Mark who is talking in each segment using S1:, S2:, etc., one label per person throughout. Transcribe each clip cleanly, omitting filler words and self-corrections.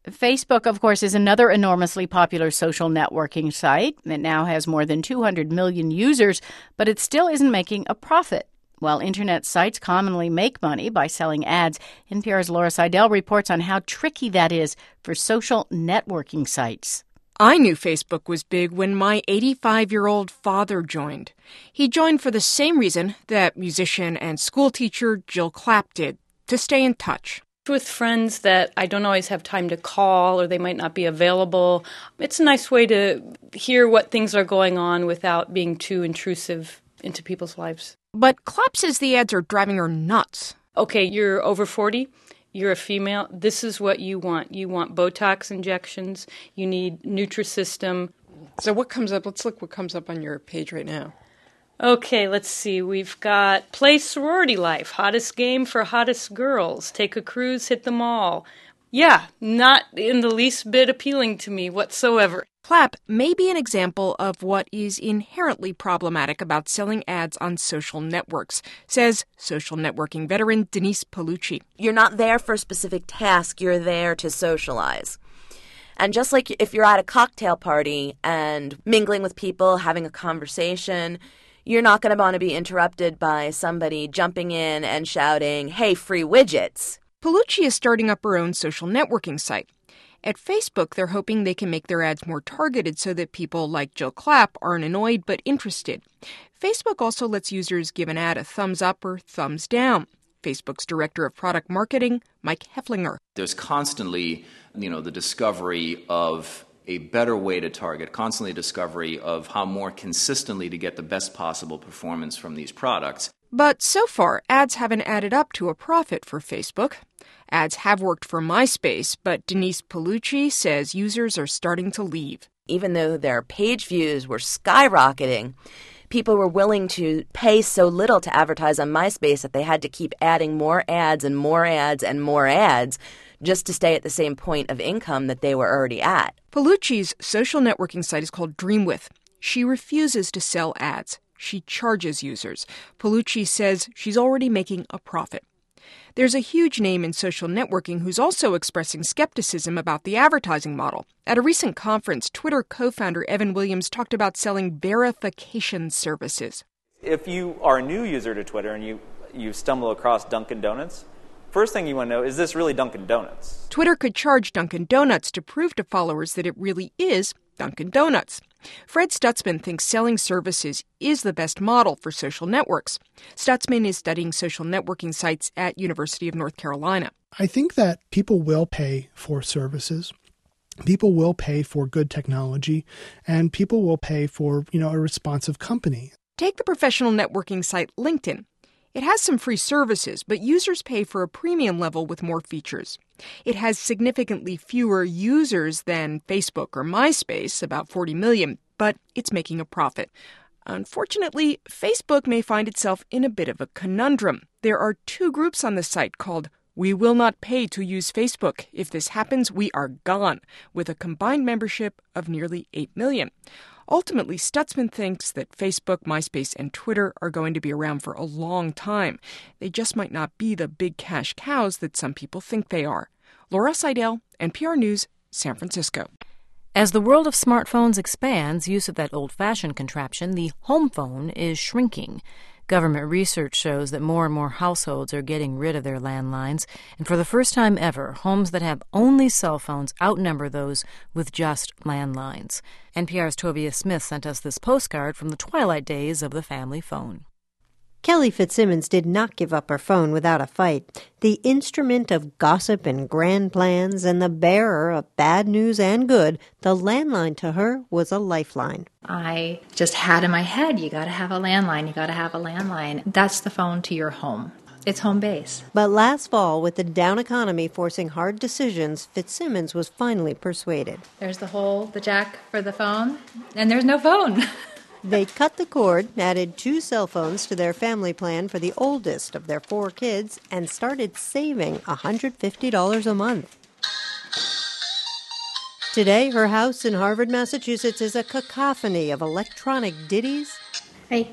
S1: Facebook, of course, is another enormously popular social networking site. It now has more than 200 million users, but it still isn't making a profit. While internet sites commonly make money by selling ads, NPR's Laura Seidel reports on how tricky that is for social networking sites.
S2: I knew Facebook was big when my 85-year-old father joined. He joined for the same reason that musician and school teacher Jill Clapp did, to stay in touch.
S3: With friends that I don't always have time to call or they might not be available, it's a nice way to hear what things are going on without being too intrusive into people's lives.
S2: But Clapp says the ads are driving her nuts.
S3: Okay, you're over 40, you're a female, this is what you want. You want Botox injections, you need Nutrisystem.
S2: So what comes up? Let's look what comes up on your page right now.
S3: Okay, let's see. We've got Play Sorority Life, hottest game for hottest girls, take a cruise, hit them all. Yeah, not in the least bit appealing to me whatsoever.
S2: Clapp may be an example of what is inherently problematic about selling ads on social networks, says social networking veteran Denise Paolucci.
S4: You're not there for a specific task, you're there to socialize. And just like if you're at a cocktail party and mingling with people, having a conversation, you're not going to want to be interrupted by somebody jumping in and shouting, "Hey, free widgets."
S2: Paolucci is starting up her own social networking site. At Facebook, they're hoping they can make their ads more targeted so that people like Jill Clapp aren't annoyed but interested. Facebook also lets users give an ad a thumbs up or thumbs down. Facebook's director of product marketing, Mike Hefflinger.
S5: There's constantly, the discovery of a better way to target, constantly discovery of how more consistently to get the best possible performance from these products.
S2: But so far, ads haven't added up to a profit for Facebook. Ads have worked for MySpace, but Denise Paolucci says users are starting to leave.
S4: Even though their page views were skyrocketing, people were willing to pay so little to advertise on MySpace that they had to keep adding more ads and more ads and more ads just to stay at the same point of income that they were already at.
S2: Paolucci's social networking site is called Dreamwith. She refuses to sell ads. She charges users. Paolucci says she's already making a profit. There's a huge name in social networking who's also expressing skepticism about the advertising model. At a recent conference, Twitter co-founder Evan Williams talked about selling verification services.
S6: If you are a new user to Twitter and you stumble across Dunkin' Donuts, first thing you want to know, is this really Dunkin' Donuts?
S2: Twitter could charge Dunkin' Donuts to prove to followers that it really is Dunkin' Donuts. Fred Stutzman thinks selling services is the best model for social networks. Stutzman is studying social networking sites at University of North Carolina.
S7: I think that people will pay for services. People will pay for good technology, and people will pay for, a responsive company.
S2: Take the professional networking site LinkedIn. It has some free services, but users pay for a premium level with more features. It has significantly fewer users than Facebook or MySpace, about 40 million, but it's making a profit. Unfortunately, Facebook may find itself in a bit of a conundrum. There are two groups on the site called We Will Not Pay to Use Facebook. If this happens, we are gone, with a combined membership of nearly 8 million. Ultimately, Stutzman thinks that Facebook, MySpace, and Twitter are going to be around for a long time. They just might not be the big cash cows that some people think they are. Laura Seidel, NPR News, San Francisco.
S8: As the world of smartphones expands, use of that old-fashioned contraption, the home phone, is shrinking. Government research shows that more and more households are getting rid of their landlines, and for the first time ever, homes that have only cell phones outnumber those with just landlines. NPR's Tovia Smith sent us this postcard from the twilight days of the family phone.
S9: Kelly Fitzsimmons did not give up her phone without a fight. The instrument of gossip and grand plans and the bearer of bad news and good, the landline to her was a lifeline.
S10: I just had in my head, you got to have a landline, you got to have a landline. That's the phone to your home. It's home base.
S9: But last fall, with the down economy forcing hard decisions, Fitzsimmons was finally persuaded.
S10: There's the jack for the phone, and there's no phone.
S9: They cut the cord, added 2 cell phones to their family plan for the oldest of their 4 kids, and started saving $150 a month. Today, her house in Harvard, Massachusetts is a cacophony of electronic ditties.
S11: Hey.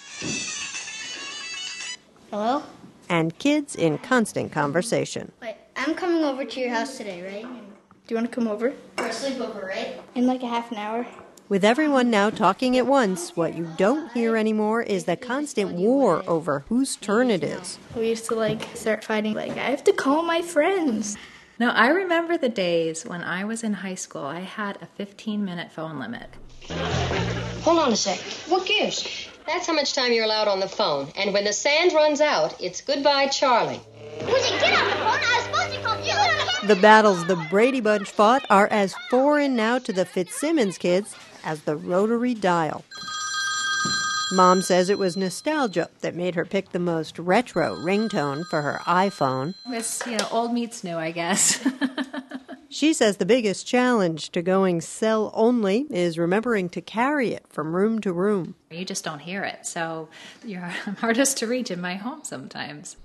S11: Hello?
S9: And kids in constant conversation.
S11: Wait, I'm coming over to your house today, right? Do you want to come over?
S12: For a sleepover, right?
S11: In like a half an hour.
S9: With everyone now talking at once, what you don't hear anymore is the constant war over whose turn it is.
S11: We used to start fighting, I have to call my friends.
S10: No, I remember the days when I was in high school. I had a 15-minute phone limit.
S12: Hold on a sec. What gives? That's how much time you're allowed on the phone. And when the sand runs out, it's goodbye, Charlie.
S13: Would you get off the phone? I was supposed to call you.
S9: The battles the Brady Bunch fought are as foreign now to the Fitzsimmons kids as the rotary dial. Mom says it was nostalgia that made her pick the most retro ringtone for her iPhone.
S10: It's, old meets new, I guess.
S9: She says the biggest challenge to going cell only is remembering to carry it from room to room.
S10: You just don't hear it, so you're hardest to reach in my home sometimes.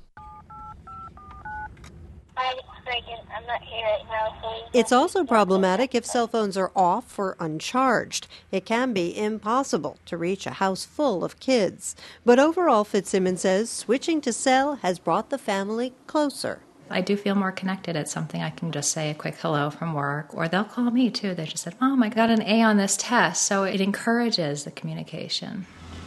S13: I'm not here right now, so...
S9: It's also problematic if cell phones are off or uncharged. It can be impossible to reach a house full of kids. But overall, Fitzsimmons says switching to cell has brought the family closer.
S10: I do feel more connected. It's something I can just say a quick hello from work, or they'll call me too. They just said, Mom, I got an A on this test. So it encourages the communication.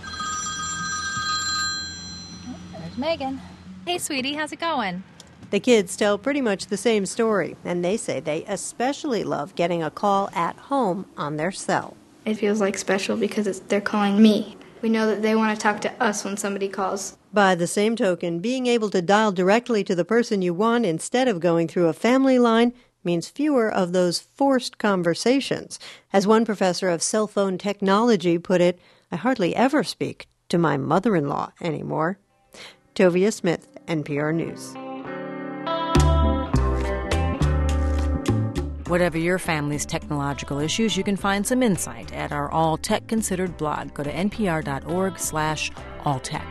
S10: There's Megan. Hey, sweetie, how's it going?
S9: The kids tell pretty much the same story, and they say they especially love getting a call at home on their cell.
S11: It feels special because they're calling me. We know that they want to talk to us when somebody calls.
S9: By the same token, being able to dial directly to the person you want instead of going through a family line means fewer of those forced conversations. As one professor of cell phone technology put it, I hardly ever speak to my mother-in-law anymore. Tovia Smith, NPR News.
S8: Whatever your family's technological issues, you can find some insight at our All Tech Considered blog. Go to npr.org/alltech.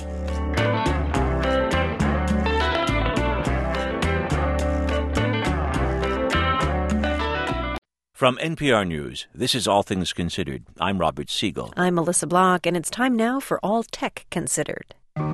S14: From NPR News, this is All Things Considered. I'm Robert Siegel.
S15: I'm Melissa Block, and it's time now for All Tech Considered.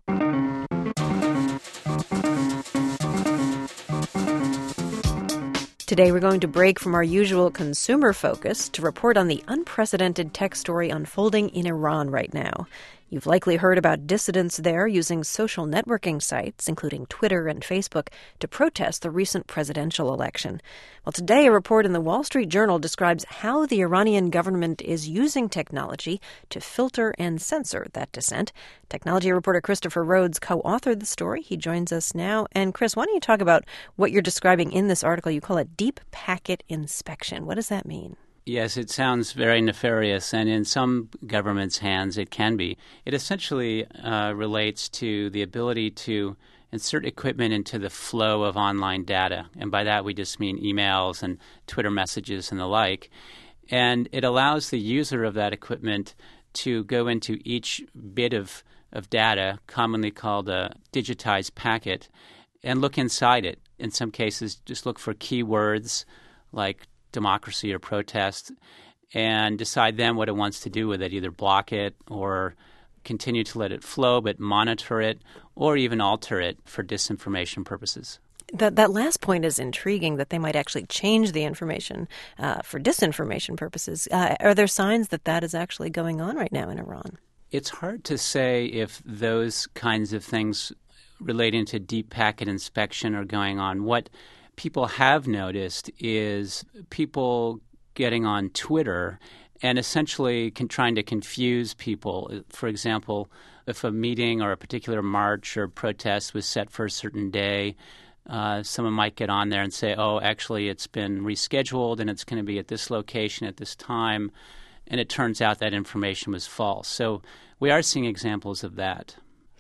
S15: Today we're going to break from our usual consumer focus to report on the unprecedented tech story unfolding in Iran right now. You've likely heard about dissidents there using social networking sites, including Twitter and Facebook, to protest the recent presidential election. Well, today a report in the Wall Street Journal describes how the Iranian government is using technology to filter and censor that dissent. Technology reporter Christopher Rhodes co-authored the story. He joins us now. And Chris, why don't you talk about what you're describing in this article? You call it deep packet inspection. What does that mean?
S16: Yes, it sounds very nefarious, and in some governments' hands it can be. It essentially relates to the ability to insert equipment into the flow of online data, and by that we just mean emails and Twitter messages and the like. And it allows the user of that equipment to go into each bit of data, commonly called a digitized packet, and look inside it. In some cases, just look for keywords like democracy or protest, and decide then what it wants to do with it, either block it or continue to let it flow, but monitor it or even alter it for disinformation purposes.
S15: That last point is intriguing, that they might actually change the information for disinformation purposes. Are there signs that that is actually going on right now in Iran?
S16: It's hard to say if those kinds of things relating to deep packet inspection are going on. What people have noticed is people getting on Twitter and essentially trying to confuse people. For example, if a meeting or a particular march or protest was set for a certain day, someone might get on there and say, oh, actually it's been rescheduled and it's going to be at this location at this time, and it turns out that information was false. So we are seeing examples of that.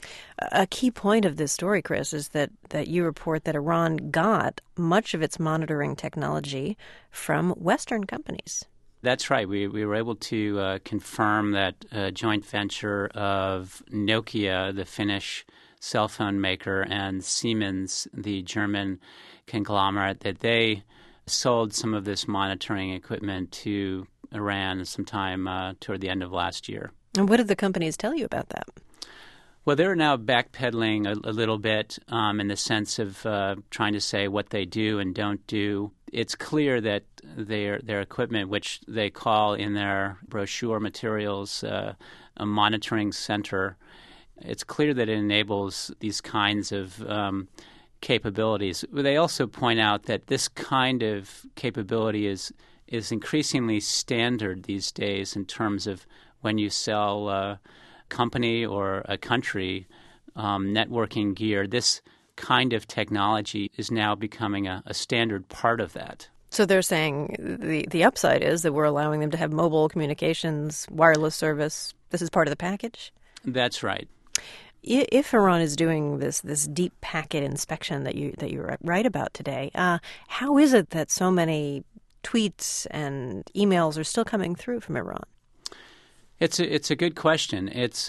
S15: A key point of this story, Chris, is that you report that Iran got much of its monitoring technology from Western companies.
S16: That's right. We were able to confirm that a joint venture of Nokia, the Finnish cell phone maker, and Siemens, the German conglomerate, that they sold some of this monitoring equipment to Iran sometime toward the end of last year.
S15: And what did the companies tell you about that?
S16: Well, they're now backpedaling a little bit in the sense of trying to say what they do and don't do. it's clear that their equipment, which they call in their brochure materials a monitoring center, it's clear that it enables these kinds of capabilities. They also point out that this kind of capability is increasingly standard these days in terms of when you sell a company or a country networking gear. This kind of technology is now becoming a standard part of that.
S15: So they're saying the upside is that we're allowing them to have mobile communications, wireless service. This is part of the package?
S16: That's right.
S15: If Iran is doing this deep packet inspection that you write about today, how is it that so many tweets and emails are still coming through from Iran?
S16: It's a good question. It's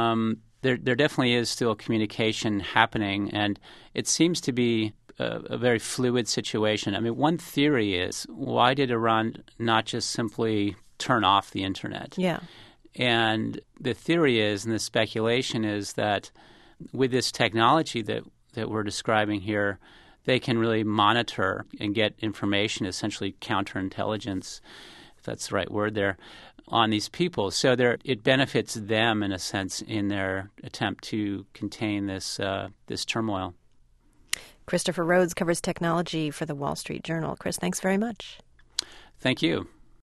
S16: there definitely is still communication happening, and it seems to be a very fluid situation. I mean, one theory is, why did Iran not just simply turn off the internet?
S15: Yeah.
S16: And the theory is, and the speculation is, that with this technology that we're describing here, they can really monitor and get information, essentially counterintelligence, if that's the right word there, on these people. So it benefits them, in a sense, in their attempt to contain this turmoil.
S15: Christopher Rhodes covers technology for the Wall Street Journal. Chris, thanks very much.
S16: Thank you.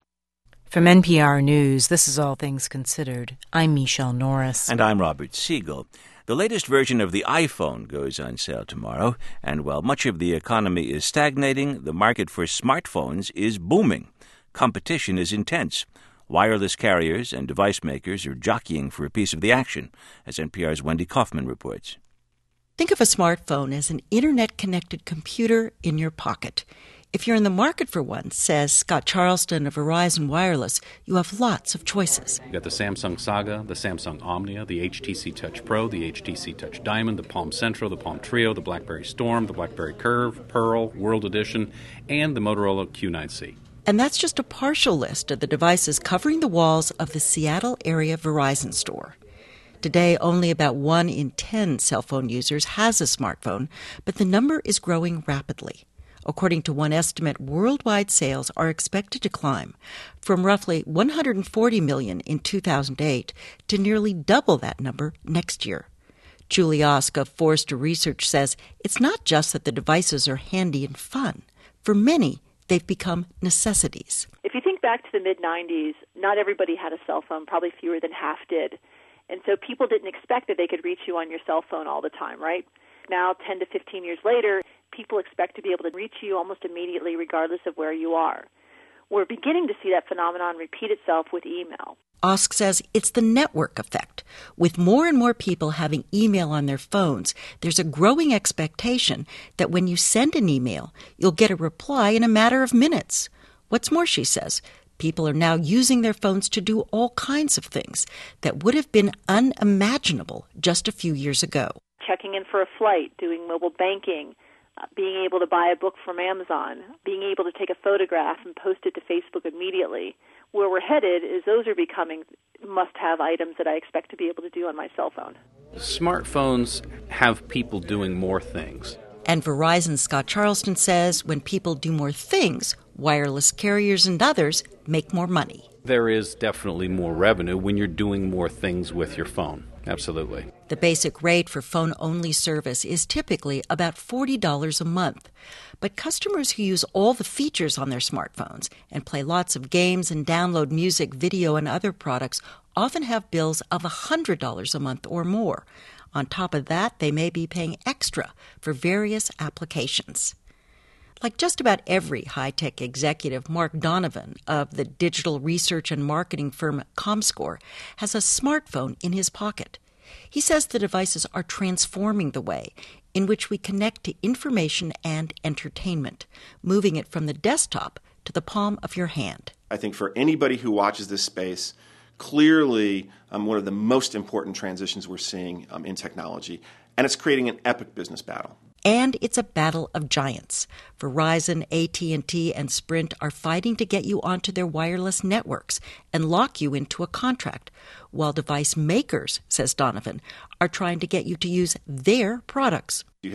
S8: From NPR News, this is All Things Considered. I'm Michelle Norris.
S14: And I'm Robert Siegel. The latest version of the iPhone goes on sale tomorrow, and while much of the economy is stagnating, the market for smartphones is booming. Competition is intense. Wireless carriers and device makers are jockeying for a piece of the action, as NPR's Wendy Kaufman reports.
S17: Think of a smartphone as an internet-connected computer in your pocket. If you're in the market for one, says Scott Charleston of Verizon Wireless, you have lots of choices.
S18: You've got the Samsung Saga, the Samsung Omnia, the HTC Touch Pro, the HTC Touch Diamond, the Palm Centro, the Palm Trio, the BlackBerry Storm, the BlackBerry Curve, Pearl, World Edition, and the Motorola Q9C.
S17: And that's just a partial list of the devices covering the walls of the Seattle area Verizon store. Today, only about 1 in 10 cell phone users has a smartphone, but the number is growing rapidly. According to one estimate, worldwide sales are expected to climb from roughly 140 million in 2008 to nearly double that number next year. Julie Osk of Forrester Research says it's not just that the devices are handy and fun. For many, they've become necessities.
S19: If you think back to the mid-'90s, not everybody had a cell phone, probably fewer than half did. And so people didn't expect that they could reach you on your cell phone all the time, right? Now, 10 to 15 years later, people expect to be able to reach you almost immediately regardless of where you are. We're beginning to see that phenomenon repeat itself with email.
S17: Osk says it's the network effect. With more and more people having email on their phones, there's a growing expectation that when you send an email, you'll get a reply in a matter of minutes. What's more, she says, people are now using their phones to do all kinds of things that would have been unimaginable just a few years ago.
S19: Checking in for a flight, doing mobile banking, being able to buy a book from Amazon, being able to take a photograph and post it to Facebook immediately. Where we're headed is those are becoming must-have items that I expect to be able to do on my cell phone.
S18: Smartphones have people doing more things.
S17: And Verizon's Scott Charleston says when people do more things, wireless carriers and others make more money.
S18: There is definitely more revenue when you're doing more things with your phone. Absolutely.
S17: The basic rate for phone-only service is typically about $40 a month. But customers who use all the features on their smartphones and play lots of games and download music, video, and other products often have bills of $100 a month or more. On top of that, they may be paying extra for various applications. Like just about every high-tech executive, Mark Donovan of the digital research and marketing firm Comscore has a smartphone in his pocket. He says the devices are transforming the way in which we connect to information and entertainment, moving it from the desktop to the palm of your hand.
S20: I think for anybody who watches this space, clearly one of the most important transitions we're seeing in technology, and it's creating an epic business battle.
S17: And it's a battle of giants. Verizon, AT&T, and Sprint are fighting to get you onto their wireless networks and lock you into a contract, while device makers, says Donovan, are trying to get you to use their products.
S20: You have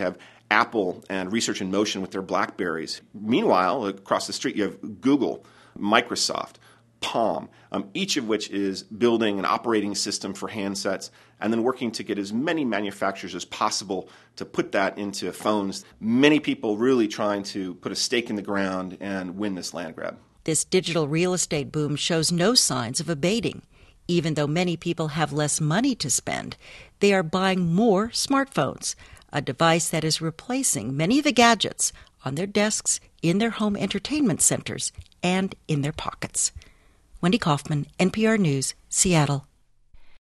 S20: Apple and Research in Motion with their BlackBerries. Meanwhile, across the street, you have Google, Microsoft, Palm, each of which is building an operating system for handsets and then working to get as many manufacturers as possible to put that into phones. Many people really trying to put a stake in the ground and win this land grab.
S17: This digital real estate boom shows no signs of abating. Even though many people have less money to spend, they are buying more smartphones, a device that is replacing many of the gadgets on their desks, in their home entertainment centers, and in their pockets. Wendy Kaufman, NPR News, Seattle.